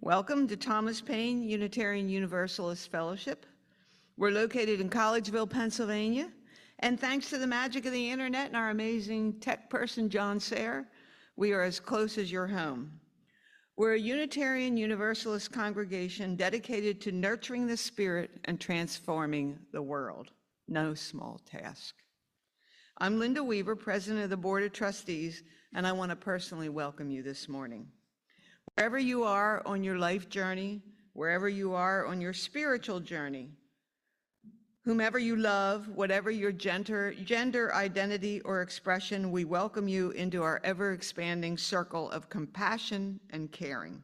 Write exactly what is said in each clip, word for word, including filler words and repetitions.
Welcome to Thomas Paine Unitarian Universalist Fellowship. We're located in Collegeville, Pennsylvania, and thanks to the magic of the internet and our amazing tech person, John Sayre, we are as close as your home. We're a Unitarian Universalist congregation dedicated to nurturing the spirit and transforming the world. No small task. I'm Linda Weaver, President of the Board of Trustees, and I want to personally welcome you this morning. Wherever you are on your life journey, wherever you are on your spiritual journey, whomever you love, whatever your gender, gender identity or expression, we welcome you into our ever-expanding circle of compassion and caring.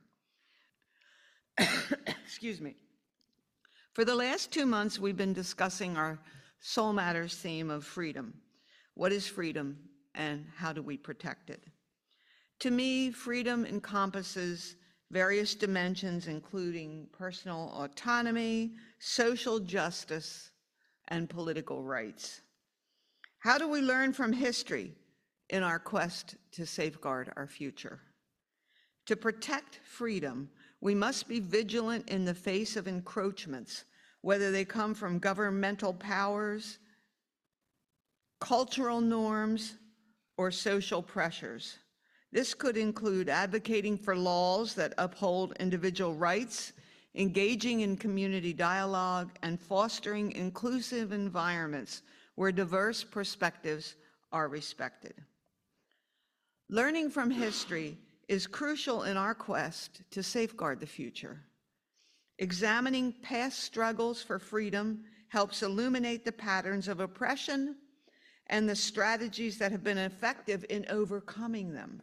Excuse me. For the last two months, we've been discussing our Soul Matters theme of freedom. What is freedom and how do we protect it? To me, freedom encompasses various dimensions, including personal autonomy, social justice, and political rights. How do we learn from history in our quest to safeguard our future? To protect freedom, we must be vigilant in the face of encroachments, whether they come from governmental powers, cultural norms, or social pressures. This could include advocating for laws that uphold individual rights, engaging in community dialogue, and fostering inclusive environments where diverse perspectives are respected. Learning from history is crucial in our quest to safeguard the future. Examining past struggles for freedom helps illuminate the patterns of oppression and the strategies that have been effective in overcoming them.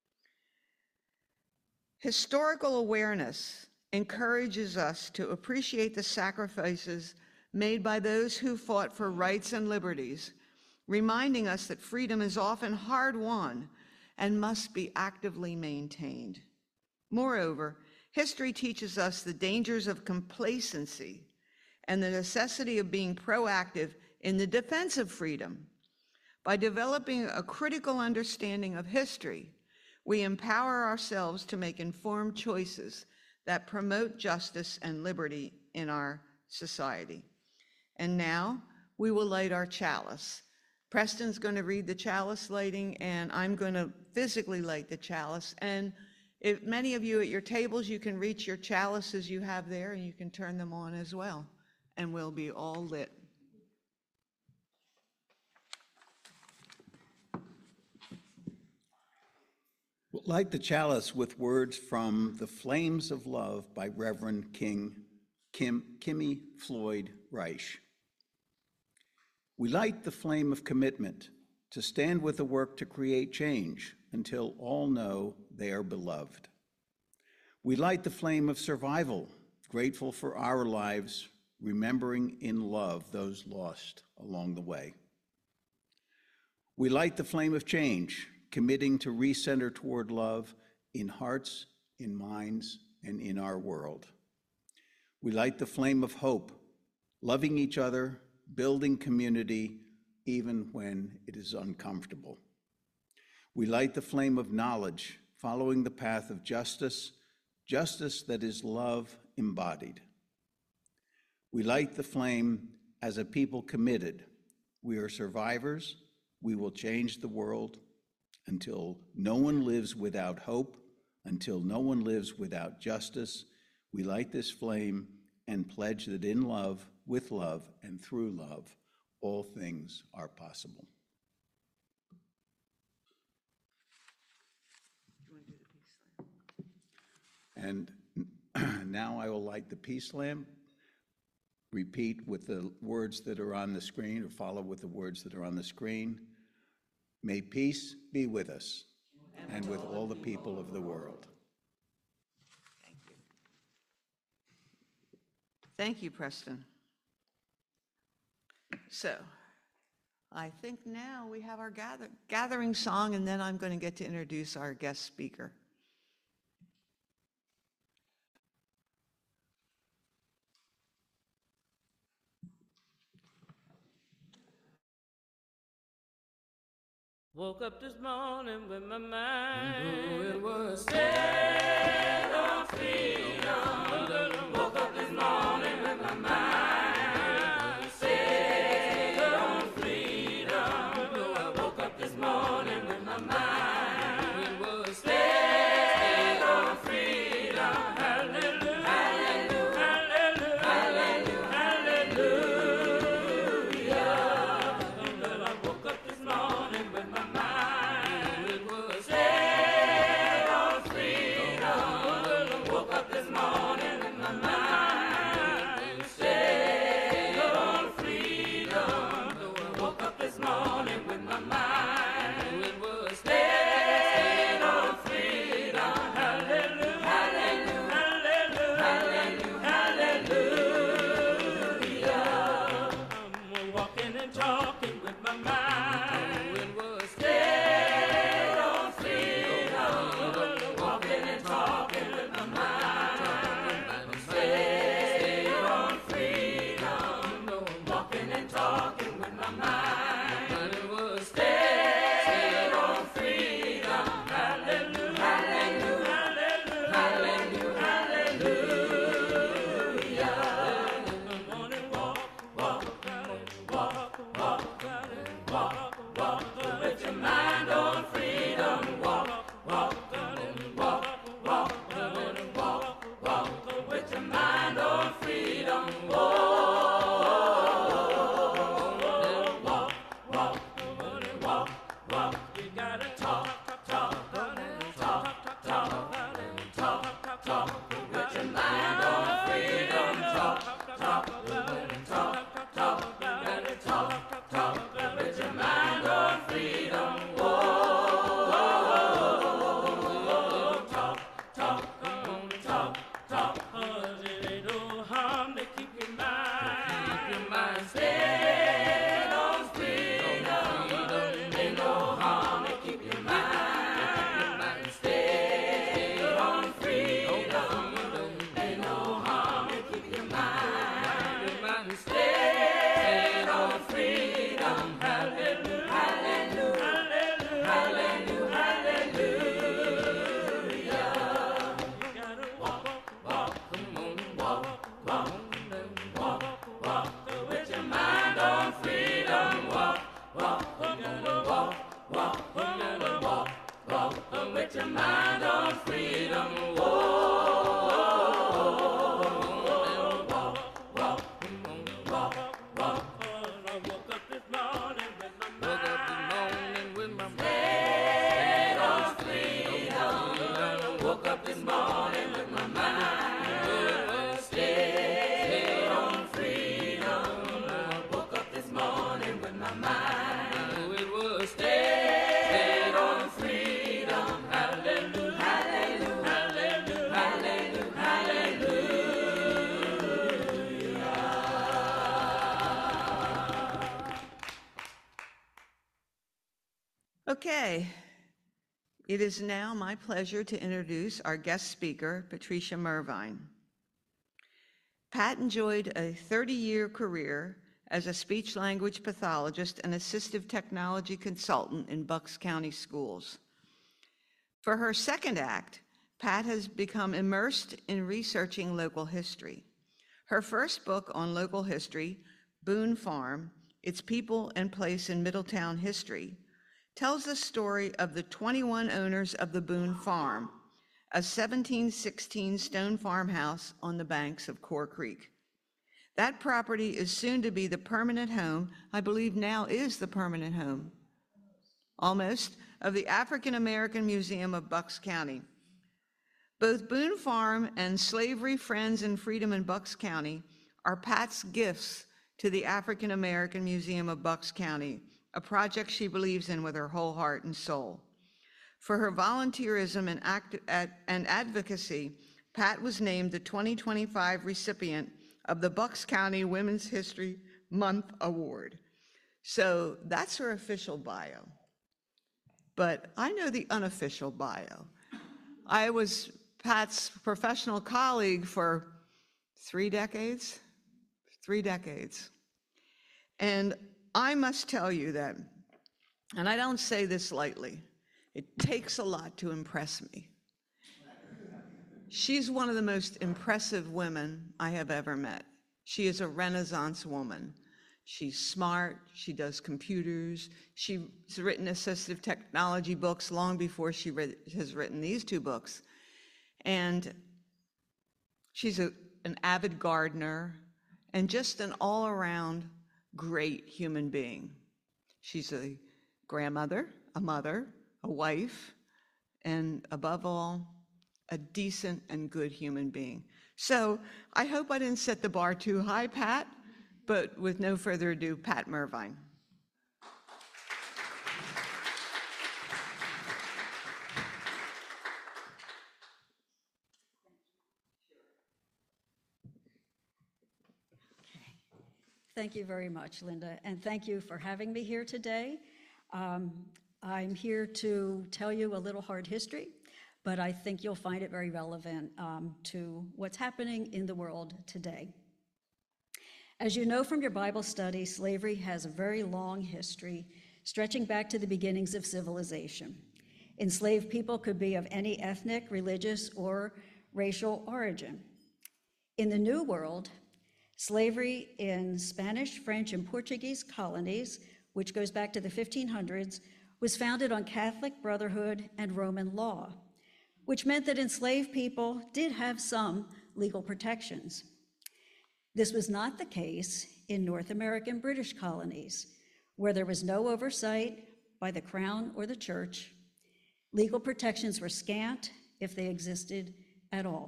Historical awareness encourages us to appreciate the sacrifices made by those who fought for rights and liberties, reminding us that freedom is often hard-won and must be actively maintained. Moreover, history teaches us the dangers of complacency and the necessity of being proactive in the defense of freedom. By developing a critical understanding of history, we empower ourselves to make informed choices that promote justice and liberty in our society. And now we will light our chalice. Preston's going to read the chalice lighting, and I'm going to physically light the chalice. And if many of you at your tables, you can reach your chalices you have there, and you can turn them on as well, and we'll be all lit. Light the chalice with words from The Flames of Love by Reverend King Kim, Kimmy Floyd Reich. We light the flame of commitment to stand with the work to create change until all know they are beloved. We light the flame of survival, grateful for our lives, remembering in love those lost along the way. We light the flame of change, committing to recenter toward love in hearts, in minds, and in our world. We light the flame of hope, loving each other, building community, even when it is uncomfortable. We light the flame of knowledge, following the path of justice, justice that is love embodied. We light the flame as a people committed. We are survivors. We will change the world. Until no one lives without hope, until no one lives without justice, we light this flame and pledge that in love, with love, and through love, all things are possible. And now I will light the peace lamp. Repeat with the words that are on the screen, or follow with the words that are on the screen. May peace be with us and with all the people of the world. Thank you. Thank you, Preston. So, I think now we have our gather, gathering song, and then I'm going to get to introduce our guest speaker. Woke up this morning with my mind, oh, it was set on freedom. With your mind on freedom, whoa, walk, walk, walk, walk. I woke up this morning with my mind, woke up this morning with my mind stayed on freedom. Woke up this morning with my mind stayed on freedom. Woke up this morning with my mind, it was stayed on freedom. Okay, it is now my pleasure to introduce our guest speaker, Patricia Mervine. Pat enjoyed a thirty-year career as a speech-language pathologist and assistive technology consultant in Bucks County schools. For her second act, Pat has become immersed in researching local history. Her first book on local history, Boone Farm, Its People and Place in Middletown History, tells the story of the twenty-one owners of the Boone Farm, a seventeen sixteen stone farmhouse on the banks of Core Creek. That property is soon to be the permanent home, I believe now is the permanent home, almost, of the African American Museum of Bucks County. Both Boone Farm and Slavery, Friends, and Freedom in Bucks County are Pat's gifts to the African American Museum of Bucks County, a project she believes in with her whole heart and soul. For her volunteerism and, act, and advocacy, Pat was named the twenty twenty-five recipient of the Bucks County Women's History Month Award. So that's her official bio. But I know the unofficial bio. I was Pat's professional colleague for three decades, three decades. And I must tell you that, and I don't say this lightly, it takes a lot to impress me. She's one of the most impressive women I have ever met. She is a Renaissance woman. She's smart, she does computers, she's written assistive technology books long before she read, has written these two books. And she's a, an avid gardener and just an all-around great human being. She's a grandmother, a mother, a wife, and above all, a decent and good human being. So I hope I didn't set the bar too high, Pat, but with no further ado, Pat Mervine. Thank you very much, Linda, and thank you for having me here today. Um, I'm here to tell you a little hard history, but I think you'll find it very relevant um, to what's happening in the world today. As you know from your Bible study, slavery has a very long history, stretching back to the beginnings of civilization. Enslaved people could be of any ethnic, religious, or racial origin. In the New World, slavery in Spanish, French, and Portuguese colonies, which goes back to the fifteen hundreds, was founded on Catholic brotherhood and Roman law, which meant that enslaved people did have some legal protections. This was not the case in North American British colonies, where there was no oversight by the Crown or the Church. Legal protections were scant, if they existed at all.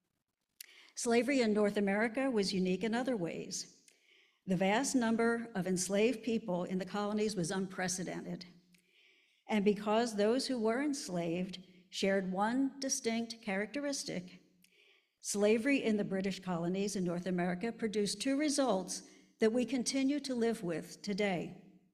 Slavery in North America was unique in other ways. The vast number of enslaved people in the colonies was unprecedented. And because those who were enslaved shared one distinct characteristic, slavery in the British colonies in North America produced two results that we continue to live with today.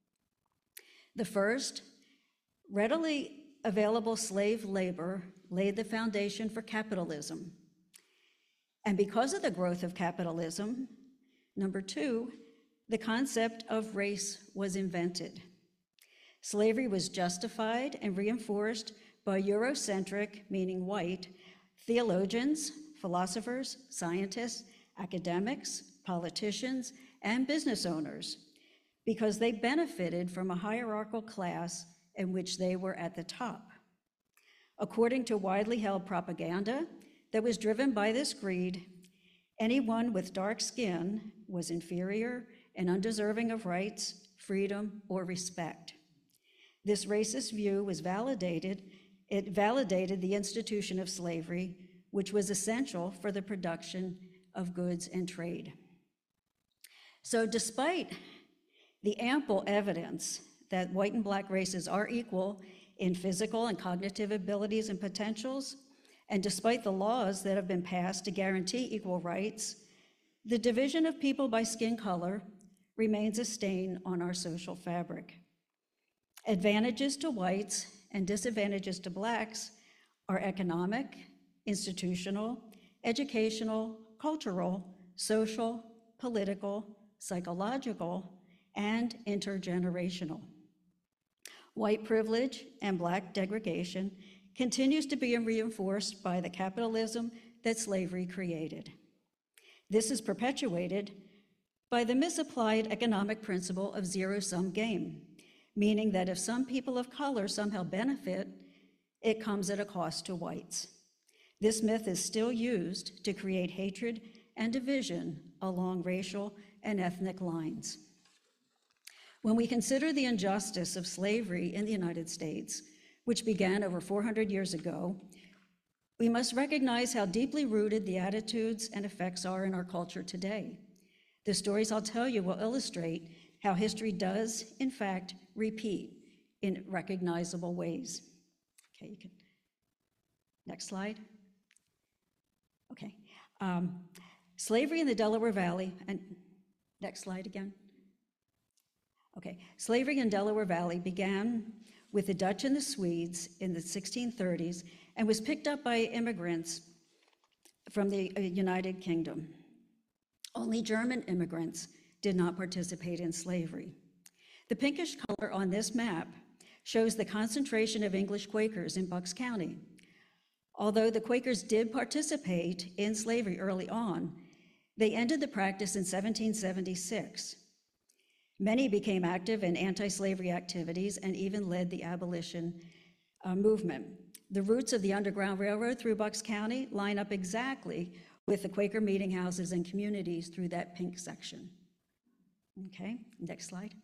The first, readily available slave labor laid the foundation for capitalism. And because of the growth of capitalism, number two, the concept of race was invented. Slavery was justified and reinforced by Eurocentric, meaning white, theologians, philosophers, scientists, academics, politicians, and business owners, because they benefited from a hierarchical class in which they were at the top. According to widely held propaganda that was driven by this greed, anyone with dark skin was inferior and undeserving of rights, freedom, or respect. This racist view was validated, it validated the institution of slavery, which was essential for the production of goods and trade. So despite the ample evidence that white and black races are equal in physical and cognitive abilities and potentials, and despite the laws that have been passed to guarantee equal rights, the division of people by skin color remains a stain on our social fabric. Advantages to whites and disadvantages to blacks are economic, institutional, educational, cultural, social, political, psychological, and intergenerational. White privilege and black degradation continues to be reinforced by the capitalism that slavery created. This is perpetuated by the misapplied economic principle of zero-sum game, meaning that if some people of color somehow benefit, it comes at a cost to whites. This myth is still used to create hatred and division along racial and ethnic lines. When we consider the injustice of slavery in the United States, which began over four hundred years ago, we must recognize how deeply rooted the attitudes and effects are in our culture today. The stories I'll tell you will illustrate how history does, in fact, repeat in recognizable ways. Okay, you can, next slide. Okay, um, slavery in the Delaware Valley, and next slide again. Okay, slavery in Delaware Valley began with the Dutch and the Swedes in the sixteen thirties and was picked up by immigrants from the United Kingdom. Only German immigrants did not participate in slavery. The pinkish color on this map shows the concentration of English Quakers in Bucks County. Although the Quakers did participate in slavery early on, they ended the practice in seventeen seventy-six. Many became active in anti-slavery activities and even led the abolition uh, movement. The routes of the Underground Railroad through Bucks County line up exactly with the Quaker meeting houses and communities through that pink section. Okay, next slide.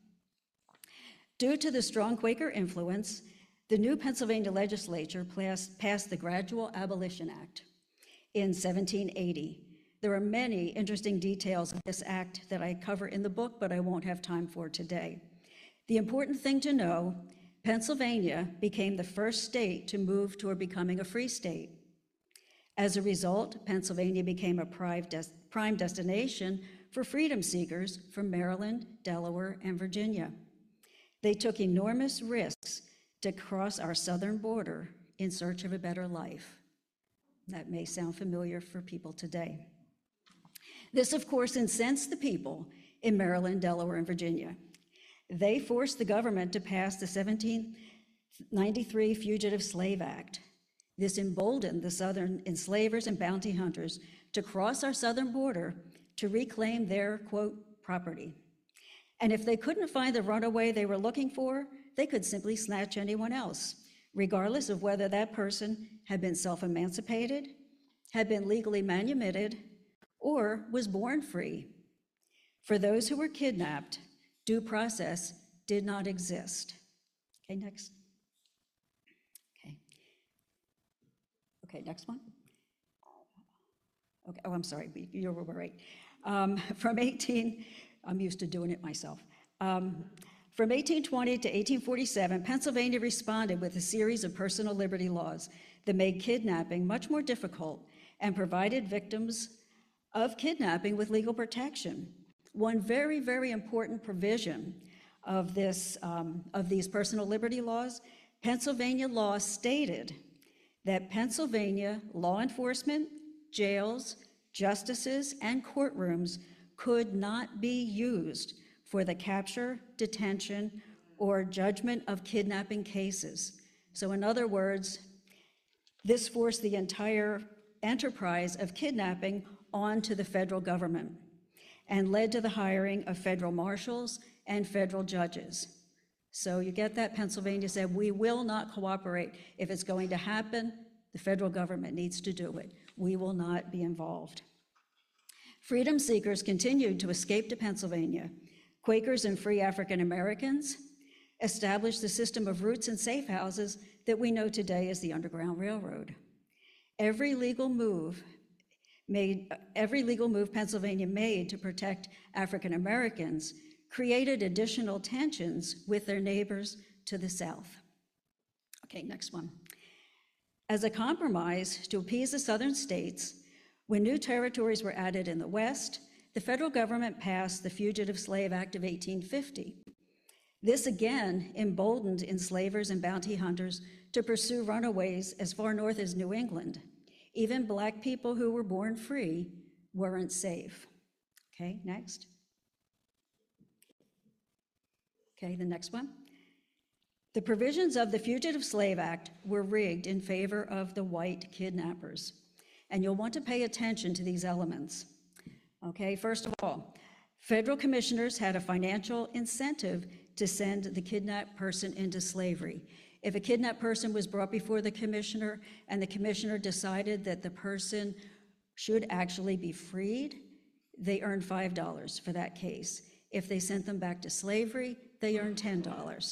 Due to the strong Quaker influence, the new Pennsylvania legislature passed the Gradual Abolition Act in seventeen eighty. There are many interesting details of this act that I cover in the book, but I won't have time for today. The important thing to know, Pennsylvania became the first state to move toward becoming a free state. As a result, Pennsylvania became a prime destination for freedom seekers from Maryland, Delaware, and Virginia. They took enormous risks to cross our southern border in search of a better life. That may sound familiar for people today. This, of course, incensed the people in Maryland, Delaware, and Virginia. They forced the government to pass the seventeen ninety-three Fugitive Slave Act. This emboldened the southern enslavers and bounty hunters to cross our southern border to reclaim their, quote, property. And if they couldn't find the runaway they were looking for, they could simply snatch anyone else, regardless of whether that person had been self-emancipated, had been legally manumitted, or was born free. For those who were kidnapped, due process did not exist. Okay, next. Okay. Okay, next one. Okay, oh, I'm sorry, you were right. Um, from eighteen, I'm used to doing it myself. Um, from eighteen twenty to eighteen forty-seven, Pennsylvania responded with a series of personal liberty laws that made kidnapping much more difficult and provided victims of kidnapping with legal protection. One very, very important provision of, this, um, of these personal liberty laws, Pennsylvania law stated that Pennsylvania law enforcement, jails, justices, and courtrooms could not be used for the capture, detention, or judgment of kidnapping cases. So in other words, this forced the entire enterprise of kidnapping onto the federal government and led to the hiring of federal marshals and federal judges. So you get that? Pennsylvania said, we will not cooperate. If it's going to happen, the federal government needs to do it. We will not be involved. Freedom seekers continued to escape to Pennsylvania. Quakers and free African Americans established the system of routes and safe houses that we know today as the Underground Railroad. Every legal move made, every legal move Pennsylvania made to protect African Americans created additional tensions with their neighbors to the south. Okay, next one. As a compromise to appease the southern states, when new territories were added in the West, the federal government passed the Fugitive Slave Act of eighteen fifty. This again emboldened enslavers and bounty hunters to pursue runaways as far north as New England. Even Black people who were born free weren't safe. Okay, next. Okay, the next one. The provisions of the Fugitive Slave Act were rigged in favor of the white kidnappers. And you'll want to pay attention to these elements. Okay, first of all, federal commissioners had a financial incentive to send the kidnapped person into slavery. If a kidnapped person was brought before the commissioner and the commissioner decided that the person should actually be freed, they earned five dollars for that case. If they sent them back to slavery, they earned ten dollars.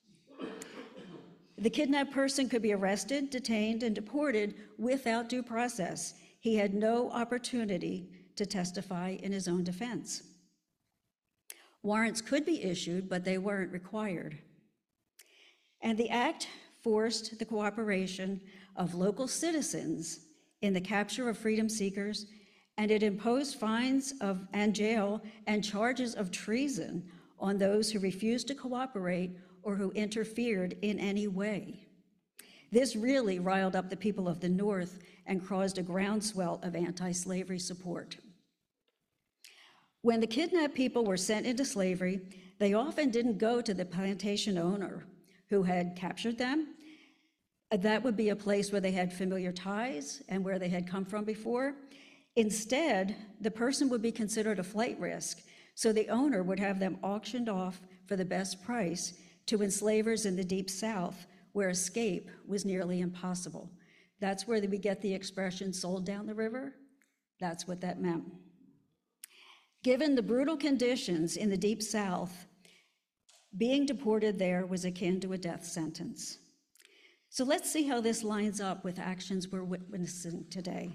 The kidnapped person could be arrested, detained, and deported without due process. He had no opportunity to testify in his own defense. Warrants could be issued, but they weren't required. And the act forced the cooperation of local citizens in the capture of freedom seekers, and it imposed fines of, and jail and charges of treason on those who refused to cooperate or who interfered in any way. This really riled up the people of the North and caused a groundswell of anti-slavery support. When the kidnapped people were sent into slavery, they often didn't go to the plantation owner who had captured them. That would be a place where they had familiar ties and where they had come from before. Instead, the person would be considered a flight risk, so the owner would have them auctioned off for the best price to enslavers in the Deep South, where escape was nearly impossible. That's where we get the expression sold down the river. That's what that meant. Given the brutal conditions in the Deep South, being deported there was akin to a death sentence. So let's see how this lines up with actions we're witnessing today.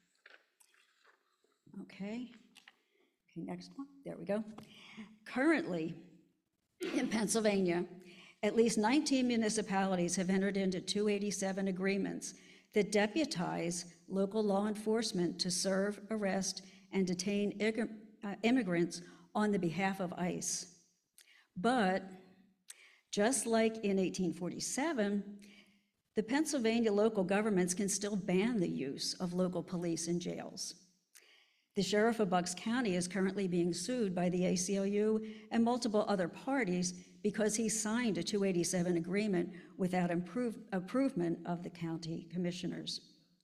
Okay, okay, next one, there we go. Currently, in Pennsylvania, at least nineteen municipalities have entered into two eighty-seven agreements that deputize local law enforcement to serve, arrest, and detain uh, immigrants on the behalf of ICE. But just like in eighteen forty-seven, the Pennsylvania local governments can still ban the use of local police in jails. The sheriff of Bucks County is currently being sued by the A C L U and multiple other parties because he signed a two eighty-seven agreement without improve, approval of the county commissioners.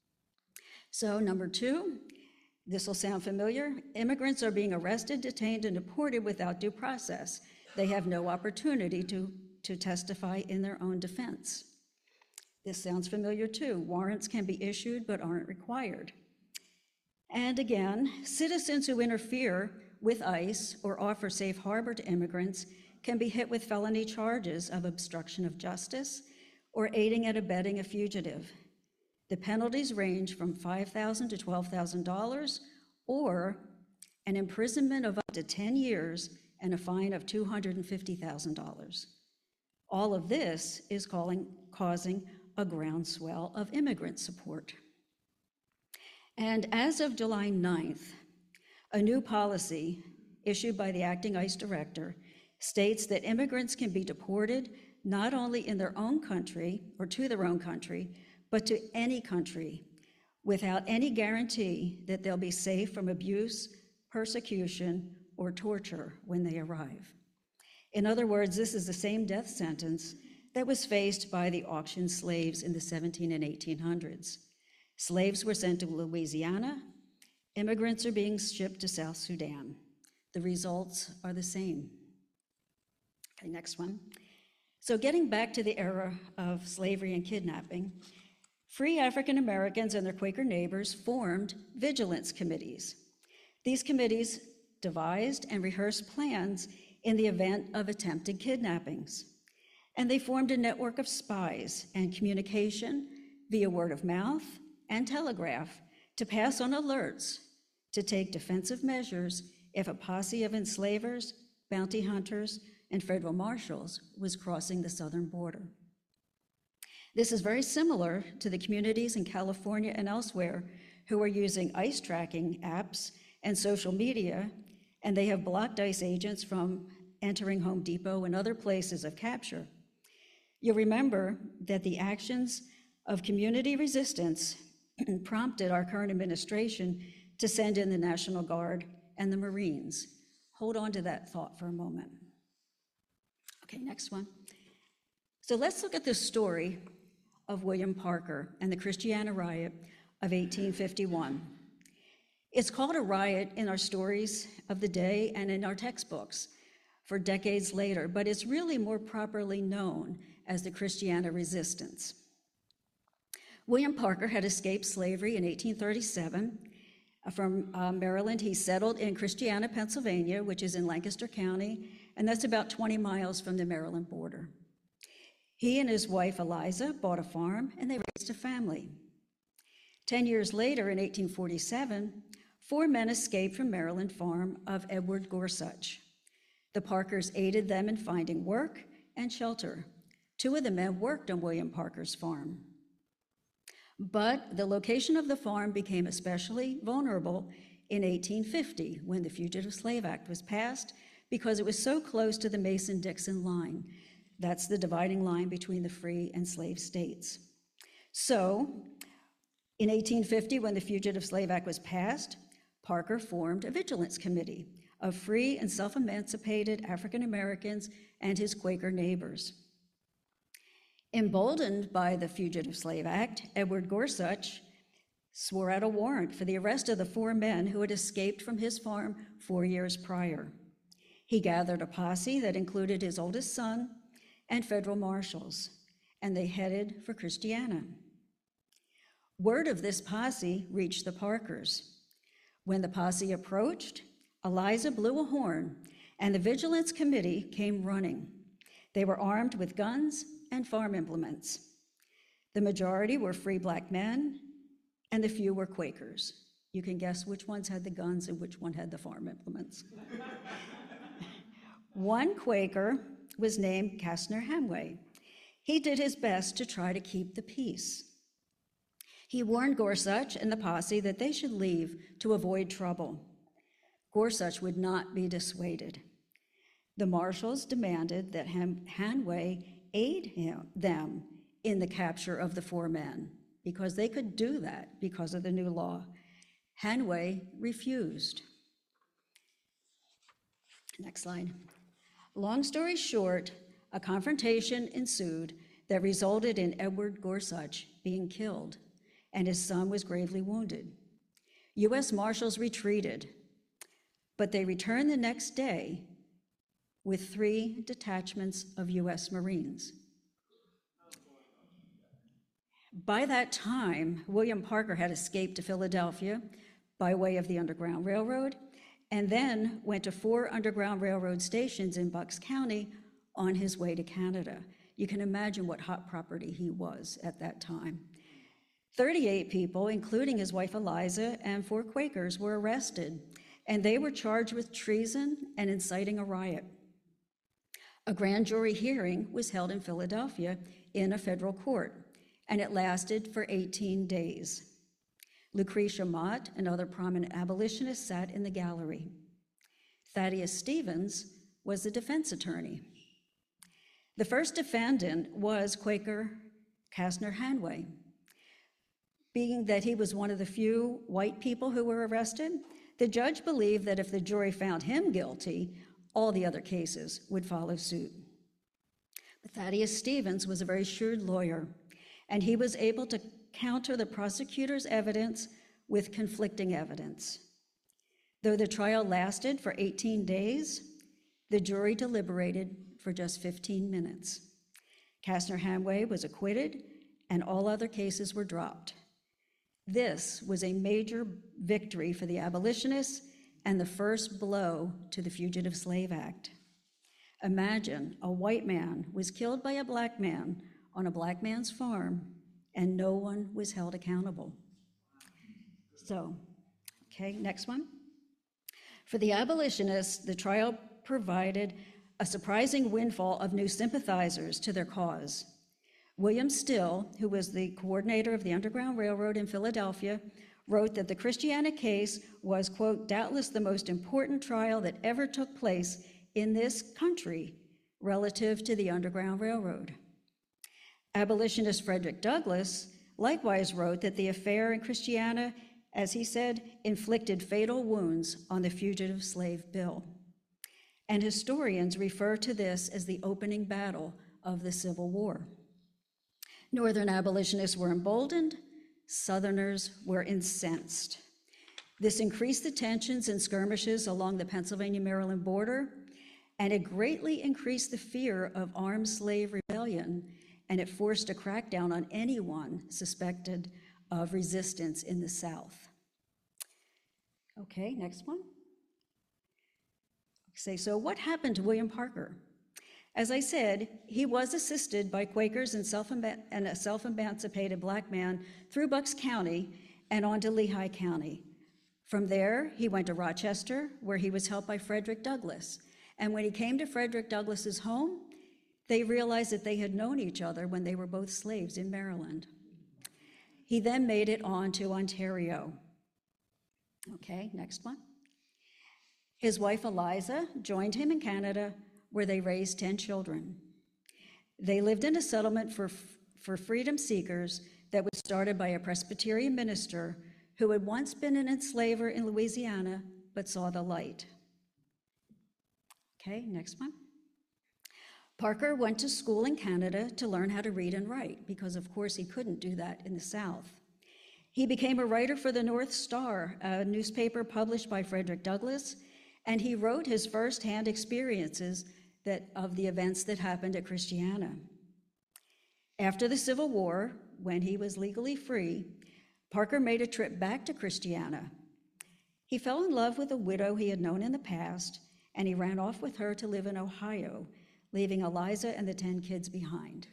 So number two, this will sound familiar. Immigrants are being arrested, detained, and deported without due process. They have no opportunity to, to testify in their own defense. This sounds familiar too. Warrants can be issued but aren't required. And again, citizens who interfere with ICE or offer safe harbor to immigrants can be hit with felony charges of obstruction of justice or aiding and abetting a fugitive. The penalties range from five thousand dollars to twelve thousand dollars or an imprisonment of up to ten years and a fine of two hundred fifty thousand dollars. All of this is calling, causing a groundswell of immigrant support. And as of July ninth, a new policy issued by the acting ICE director states that immigrants can be deported not only in their own country or to their own country, but to any country without any guarantee that they'll be safe from abuse, persecution, or torture when they arrive. In other words, this is the same death sentence that was faced by the auctioned slaves in the seventeen and eighteen hundreds. Slaves were sent to Louisiana. Immigrants are being shipped to South Sudan. The results are the same. Okay, next one. So getting back to the era of slavery and kidnapping, free African Americans and their Quaker neighbors formed vigilance committees. These committees devised and rehearsed plans in the event of attempted kidnappings. And they formed a network of spies and communication via word of mouth and telegraph to pass on alerts to take defensive measures if a posse of enslavers, bounty hunters, and federal marshals was crossing the southern border. This is very similar to the communities in California and elsewhere who are using ICE tracking apps and social media, and they have blocked ICE agents from entering Home Depot and other places of capture. You'll remember that the actions of community resistance prompted our current administration to send in the National Guard and the Marines. Hold on to that thought for a moment. Okay, next one. So let's look at the story of William Parker and the Christiana riot of eighteen fifty-one. It's called a riot in our stories of the day and in our textbooks for decades later, but it's really more properly known as the Christiana resistance. William Parker had escaped slavery in eighteen thirty-seven. From uh, Maryland, he settled in Christiana, Pennsylvania, which is in Lancaster County, and that's about twenty miles from the Maryland border. He and his wife, Eliza, bought a farm, and they raised a family. Ten years later, in eighteen forty-seven, four men escaped from Maryland farm of Edward Gorsuch. The Parkers aided them in finding work and shelter. Two of the men worked on William Parker's farm. But the location of the farm became especially vulnerable in eighteen fifty when the Fugitive Slave Act was passed because it was so close to the Mason-Dixon line. That's the dividing line between the free and slave states. So in eighteen fifty, when the Fugitive Slave Act was passed, Parker formed a vigilance committee of free and self-emancipated African Americans and his Quaker neighbors. Emboldened by the Fugitive Slave Act, Edward Gorsuch swore out a warrant for the arrest of the four men who had escaped from his farm four years prior. He gathered a posse that included his oldest son and federal marshals, and they headed for Christiana. Word of this posse reached the Parkers. When the posse approached, Eliza blew a horn, and the Vigilance Committee came running. They were armed with guns and farm implements. The majority were free black men, and the few were Quakers. You can guess which ones had the guns and which one had the farm implements. One Quaker was named Kastner Hanway. He did his best to try to keep the peace. He warned Gorsuch and the posse that they should leave to avoid trouble. Gorsuch would not be dissuaded. The marshals demanded that Hanway aid him, them in the capture of the four men because they could do that because of the new law. Hanway refused. Next slide. Long story short, a confrontation ensued that resulted in Edward Gorsuch being killed, and his son was gravely wounded. U S Marshals retreated, but they returned the next day with three detachments of U S Marines. By that time, William Parker had escaped to Philadelphia by way of the Underground Railroad, and then went to four Underground Railroad stations in Bucks County on his way to Canada. You can imagine what hot property he was at that time. thirty-eight people, including his wife Eliza and four Quakers, were arrested, and they were charged with treason and inciting a riot. A grand jury hearing was held in Philadelphia in a federal court, and it lasted for eighteen days. Lucretia Mott and other prominent abolitionists sat in the gallery. Thaddeus Stevens was the defense attorney. The first defendant was Quaker Kastner Hanway. Being that he was one of the few white people who were arrested, the judge believed that if the jury found him guilty, all the other cases would follow suit. But Thaddeus Stevens was a very shrewd lawyer, and he was able to counter the prosecutor's evidence with conflicting evidence. Though the trial lasted for eighteen days, the jury deliberated for just fifteen minutes. Kastner Hamway was acquitted, and all other cases were dropped. This was a major victory for the abolitionists and the first blow to the Fugitive Slave Act. Imagine a white man was killed by a black man on a black man's farm, and no one was held accountable. So, okay, next one. For the abolitionists, the trial provided a surprising windfall of new sympathizers to their cause. William Still, who was the coordinator of the Underground Railroad in Philadelphia, wrote that the Christiana case was, quote, doubtless the most important trial that ever took place in this country relative to the Underground Railroad. Abolitionist Frederick Douglass likewise wrote that the affair in Christiana, as he said, inflicted fatal wounds on the Fugitive Slave Bill. And historians refer to this as the opening battle of the Civil War. Northern abolitionists were emboldened, Southerners were incensed. This increased the tensions and skirmishes along the Pennsylvania-Maryland border, and it greatly increased the fear of armed slave rebellion, and it forced a crackdown on anyone suspected of resistance in the South. Okay, next one. Say, so what happened to William Parker? As I said, he was assisted by Quakers and, self and a self-emancipated black man through Bucks County and on to Lehigh County. From there, he went to Rochester, where he was helped by Frederick Douglass. And when he came to Frederick Douglass's home, they realized that they had known each other when they were both slaves in Maryland. He then made it on to Ontario. Okay, next one. His wife Eliza joined him in Canada, where they raised ten children. They lived in a settlement for, for freedom seekers that was started by a Presbyterian minister who had once been an enslaver in Louisiana, but saw the light. Okay, next one. Parker went to school in Canada to learn how to read and write, because of course he couldn't do that in the South. He became a writer for the North Star, a newspaper published by Frederick Douglass, and he wrote his firsthand experiences that, of the events that happened at Christiana. After the Civil War, when he was legally free, Parker made a trip back to Christiana. He fell in love with a widow he had known in the past, and he ran off with her to live in Ohio, leaving Eliza and the ten kids behind.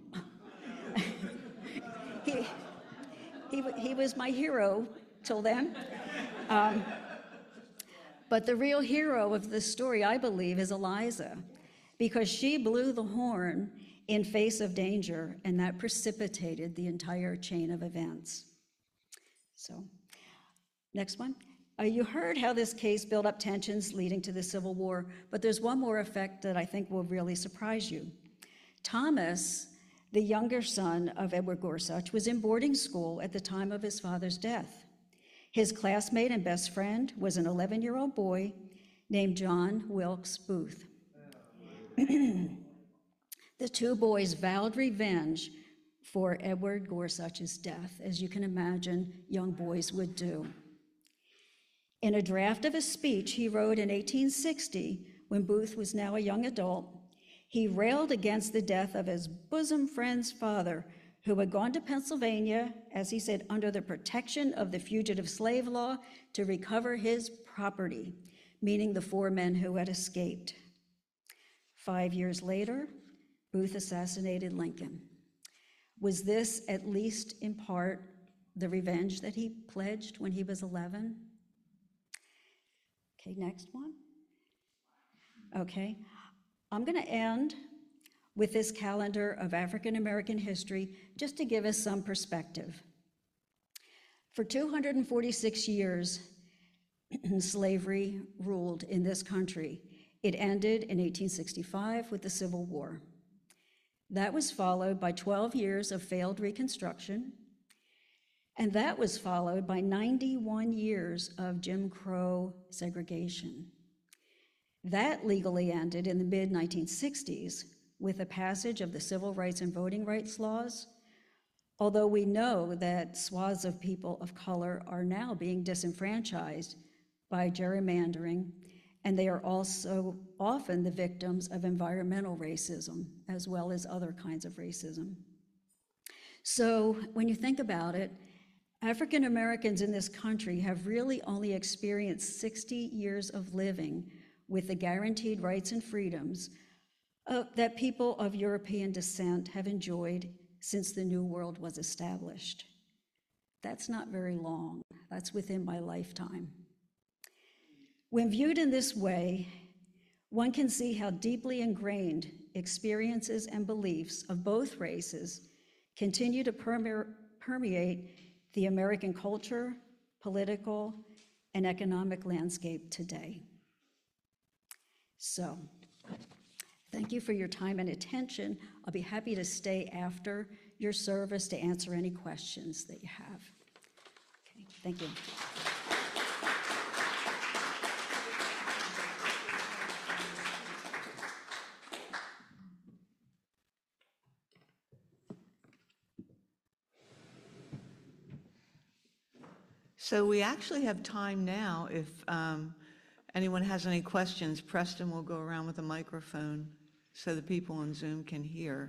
he, he, he was my hero till then. Um, but the real hero of this story, I believe, is Eliza, because she blew the horn in face of danger, and that precipitated the entire chain of events. So, next one. Uh, you heard how this case built up tensions leading to the Civil War, but there's one more effect that I think will really surprise you. Thomas, the younger son of Edward Gorsuch, was in boarding school at the time of his father's death. His classmate and best friend was an eleven-year-old boy named John Wilkes Booth. The two boys vowed revenge for Edward Gorsuch's death, as you can imagine young boys would do. In a draft of a speech he wrote in eighteen sixty, when Booth was now a young adult, he railed against the death of his bosom friend's father, who had gone to Pennsylvania, as he said, under the protection of the fugitive slave law to recover his property, meaning the four men who had escaped. Five years later, Booth assassinated Lincoln. Was this, at least in part, the revenge that he pledged when he was eleven? Okay, next one. Okay, I'm going to end with this calendar of African American history just to give us some perspective. For two hundred forty-six years, slavery ruled in this country. It ended in eighteen sixty-five with the Civil War. That was followed by twelve years of failed Reconstruction, and that was followed by ninety-one years of Jim Crow segregation. That legally ended in the mid nineteen sixties with the passage of the Civil Rights and Voting Rights laws, although we know that swaths of people of color are now being disenfranchised by gerrymandering and they are also often the victims of environmental racism as well as other kinds of racism. So when you think about it, African Americans in this country have really only experienced sixty years of living with the guaranteed rights and freedoms uh, that people of European descent have enjoyed since the New World was established. That's not very long. That's within my lifetime. When viewed in this way, one can see how deeply ingrained experiences and beliefs of both races continue to perme- permeate the American culture, political, and economic landscape today. So, thank you for your time and attention. I'll be happy to stay after your service to answer any questions that you have. Okay, thank you. So we actually have time now. If um, anyone has any questions, Preston will go around with a microphone so the people on Zoom can hear.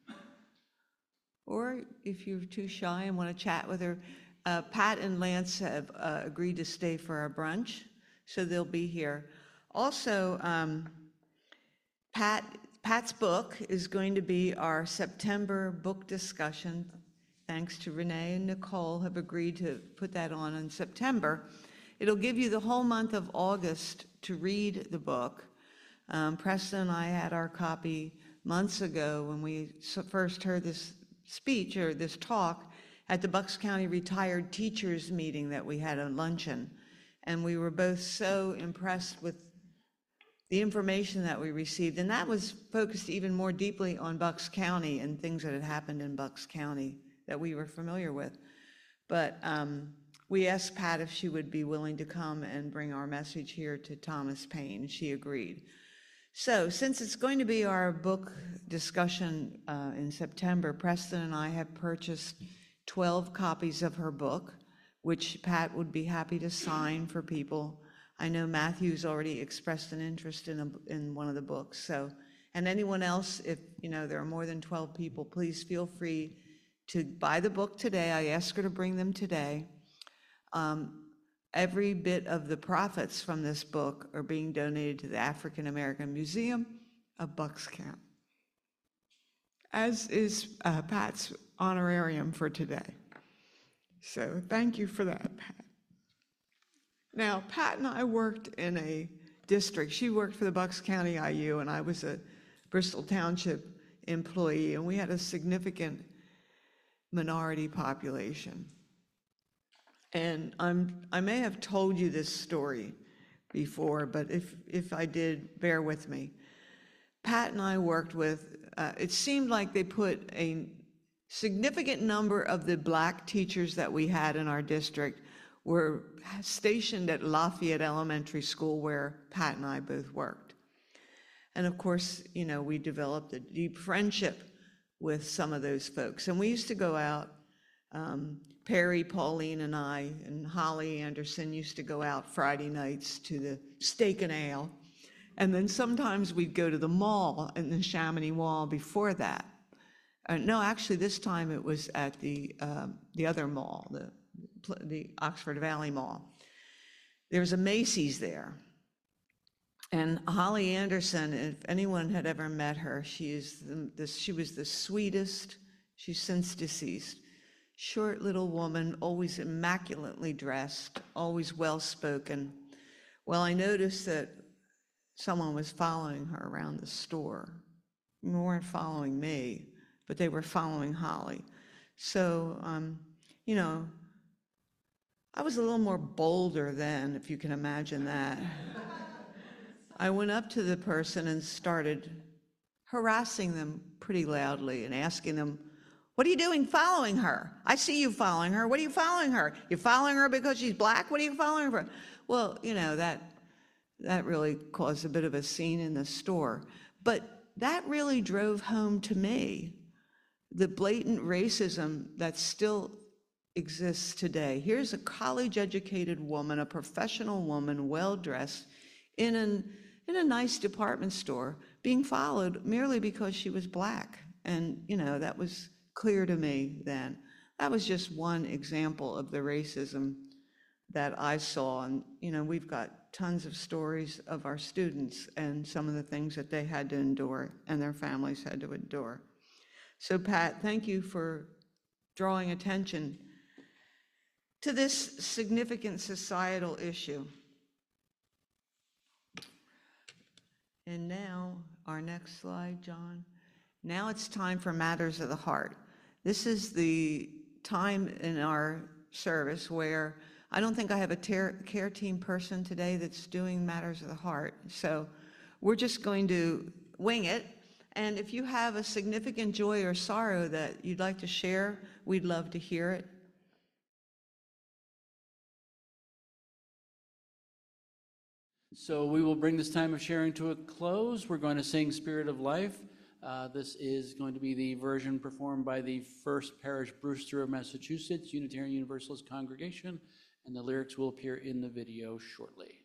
Or if you're too shy and want to chat with her, uh, Pat and Lance have uh, agreed to stay for our brunch, so they'll be here. Also, um, Pat, Pat's book is going to be our September book discussion. Thanks to Renee and Nicole have agreed to put that on in September. It'll give you the whole month of August to read the book. Um, Preston and I had our copy months ago when we first heard this speech or this talk at the Bucks County Retired Teachers meeting that we had a luncheon. And we were both so impressed with the information that we received. And that was focused even more deeply on Bucks County and things that had happened in Bucks County that we were familiar with. But um, we asked Pat if she would be willing to come and bring our message here to Thomas Paine. She agreed. So since it's going to be our book discussion uh, in September, Preston and I have purchased twelve copies of her book, which Pat would be happy to sign for people. I know Matthew's already expressed an interest in, a, in one of the books. So, and anyone else, if you know there are more than twelve people, please feel free to buy the book today. I asked her to bring them today. Um, every bit of the profits from this book are being donated to the African American Museum of Bucks County, as is uh, Pat's honorarium for today. So thank you for that, Pat. Now, Pat and I worked in a district. She worked for the Bucks County I U, and I was a Bristol Township employee, and we had a significant minority population. And I'm, I may have told you this story before, but if, if I did, bear with me. Pat and I worked with, uh, it seemed like they put a significant number of the black teachers that we had in our district were stationed at Lafayette Elementary School, where Pat and I both worked. And of course, you know, we developed a deep friendship with some of those folks. And we used to go out, um, Perry, Pauline, and I, and Holly Anderson used to go out Friday nights to the Steak and Ale. And then sometimes we'd go to the mall in the Chamonix Mall before that. Uh, no, actually this time it was at the, uh, the other mall, the, the Oxford Valley Mall. There was a Macy's there. And Holly Anderson, if anyone had ever met her, she is the, the, she was the sweetest, she's since deceased, short little woman, always immaculately dressed, always well-spoken. Well, I noticed that someone was following her around the store. They weren't following me, but they were following Holly. So, um, you know, I was a little more bolder then, if you can imagine that. I went up to the person and started harassing them pretty loudly and asking them, what are you doing following her? I see you following her. What are you following her? You're following her because she's black? What are you following her for? Well, you know, that, that really caused a bit of a scene in the store. But that really drove home to me the blatant racism that still exists today. Here's a college-educated woman, a professional woman, well-dressed, in an in a nice department store being followed merely because she was Black. And, you know, that was clear to me then. That was just one example of the racism that I saw. And, you know, we've got tons of stories of our students and some of the things that they had to endure and their families had to endure. So, Pat, thank you for drawing attention to this significant societal issue. And now, our next slide, John. Now it's time for Matters of the Heart. This is the time in our service where I don't think I have a ter- care team person today that's doing Matters of the Heart. So we're just going to wing it. And if you have a significant joy or sorrow that you'd like to share, we'd love to hear it. So we will bring this time of sharing to a close. We're going to sing Spirit of Life. Uh, this is going to be the version performed by the First Parish Brewster of Massachusetts Unitarian Universalist Congregation, and the lyrics will appear in the video shortly.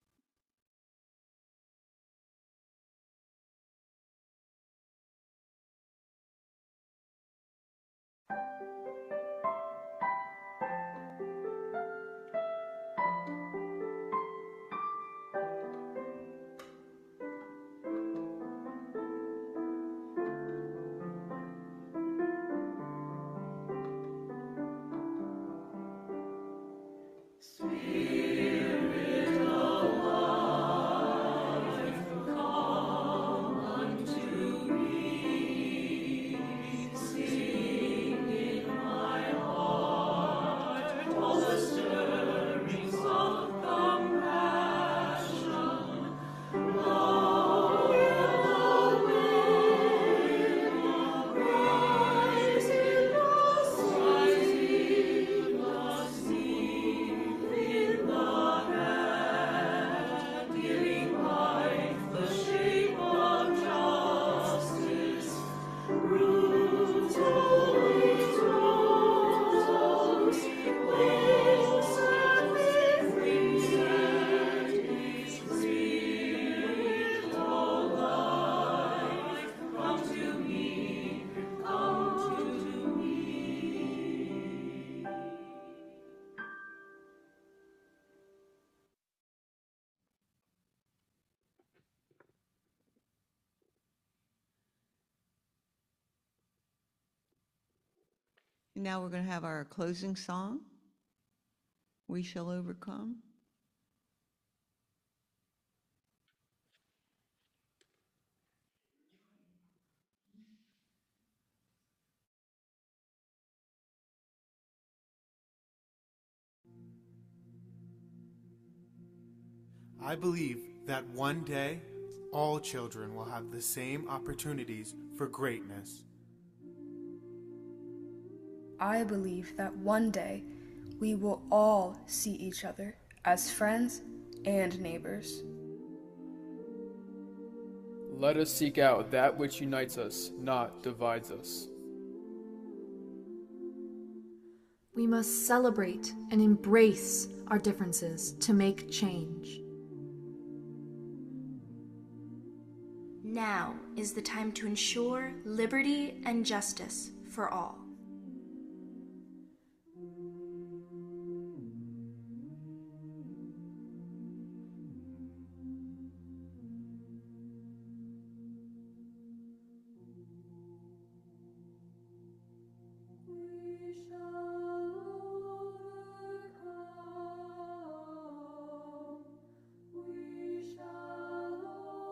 Now we're going to have our closing song, We Shall Overcome. I believe that one day all children will have the same opportunities for greatness. I believe that one day we will all see each other as friends and neighbors. Let us seek out that which unites us, not divides us. We must celebrate and embrace our differences to make change. Now is the time to ensure liberty and justice for all.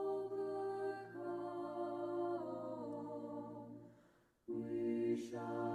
We shall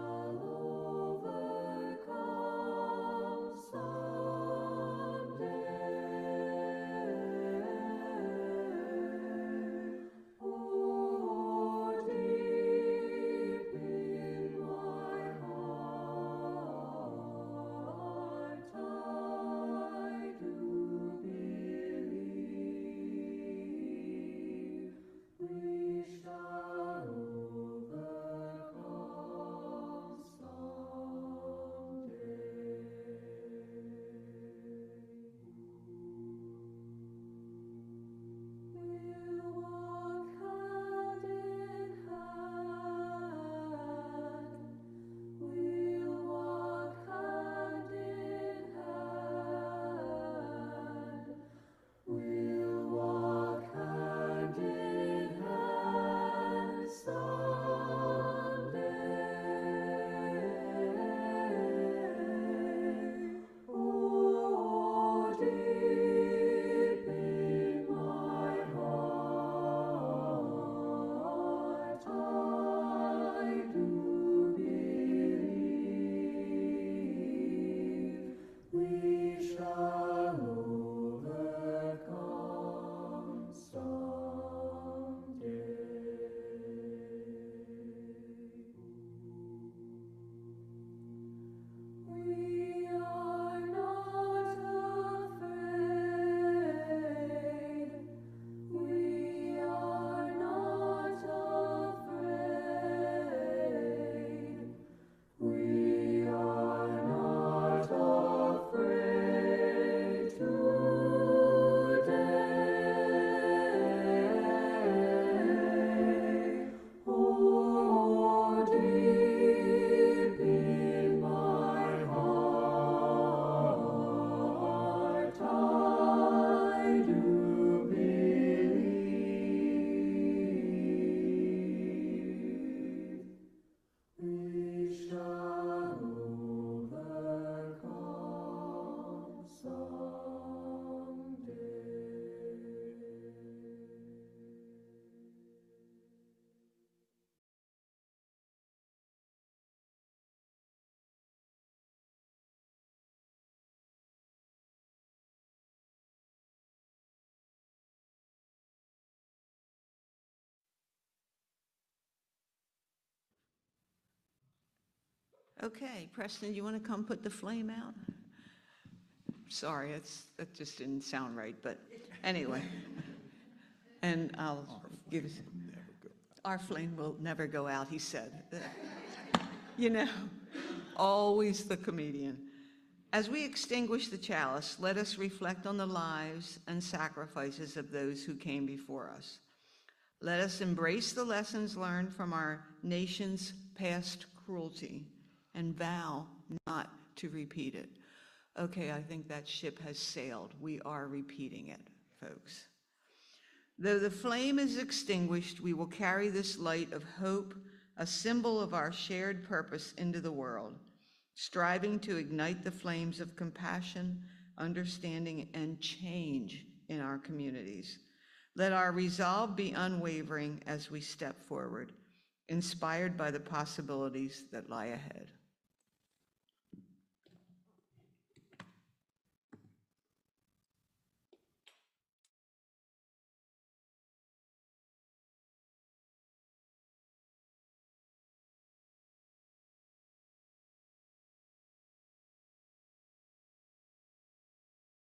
Okay, Preston, you want to come put the flame out? Sorry, it's, that just didn't sound right, but anyway. And I'll give us, our flame will never go out, he said. You know, always the comedian. As we extinguish the chalice, let us reflect on the lives and sacrifices of those who came before us. Let us embrace the lessons learned from our nation's past cruelty and vow not to repeat it. Okay, I think that ship has sailed. We are repeating it, folks. Though the flame is extinguished, we will carry this light of hope, a symbol of our shared purpose, into the world, striving to ignite the flames of compassion, understanding, and change in our communities. Let our resolve be unwavering as we step forward, inspired by the possibilities that lie ahead.